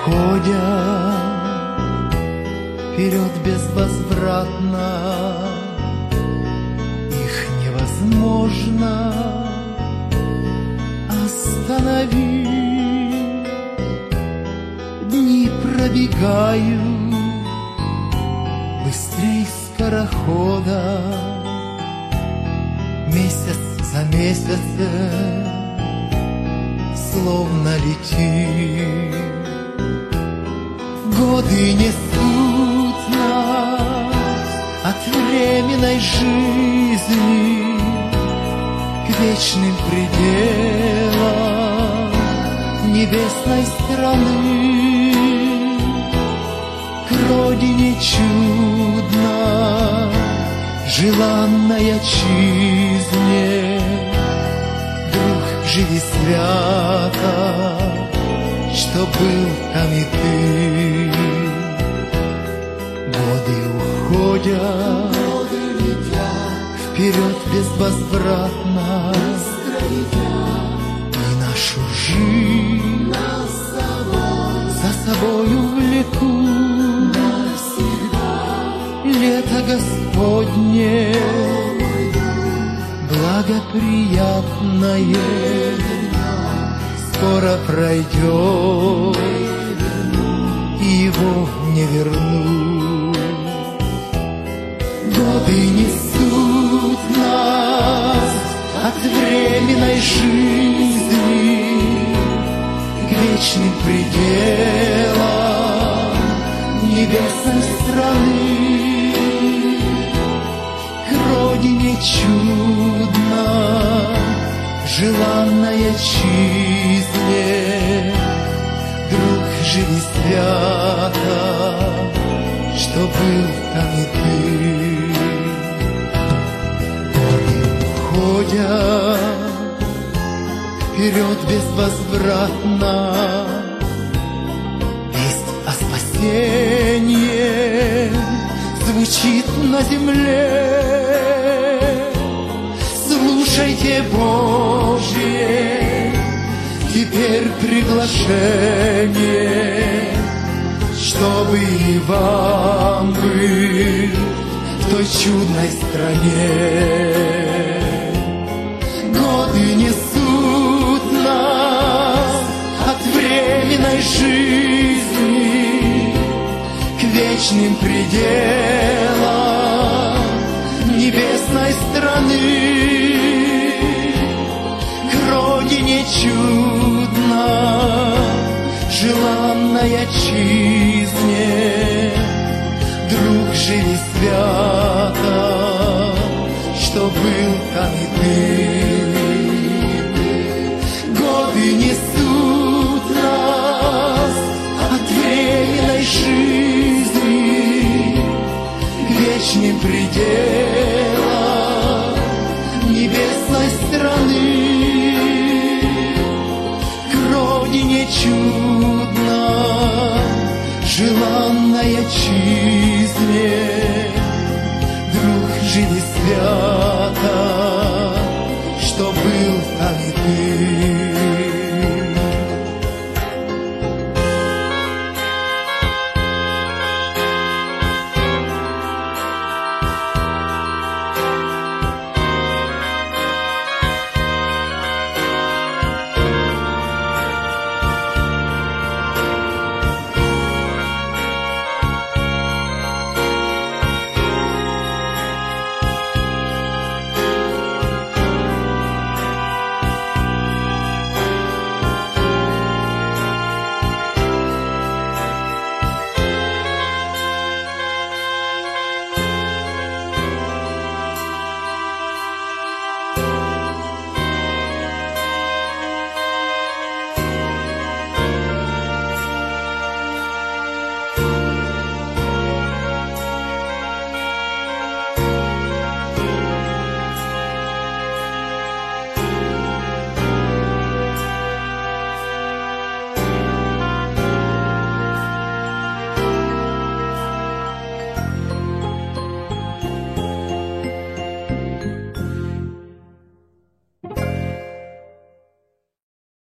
уходя вперед безвозвратно, их невозможно остановить. Дни пробегают быстрей скорохода, месяц за месяцем словно летит. Годы несут нас от временной жизни к вечным пределам небесной страны, к родине чудной, желанной отчизне. Друг, живи свято, что был там и ты. Годы уходят, вперед безвозвратно, и нашу жизнь за собою влекут. Лето Господне благоприятное скоро пройдет, и его не вернуть. Годы несут нас от временной жизни к вечным пределам небесной страны, к родине чудной, желанной отчизне. Друг, живи свято, что был там и ты. Годы уходят вперед безвозвратно, весть о спасении звучит на земле. Слушайте Божье теперь приглашение, чтобы и вам быть в той чудной стране. Годы несут нас от временной жизни к вечным пределам небесной страны, к родине чудной, желанной отчизне. Друг, живи свято, что был там и ты. Годы несут нас от временной жизни к вечным пределам небесной страны, к родине чудной, желанной отчизне.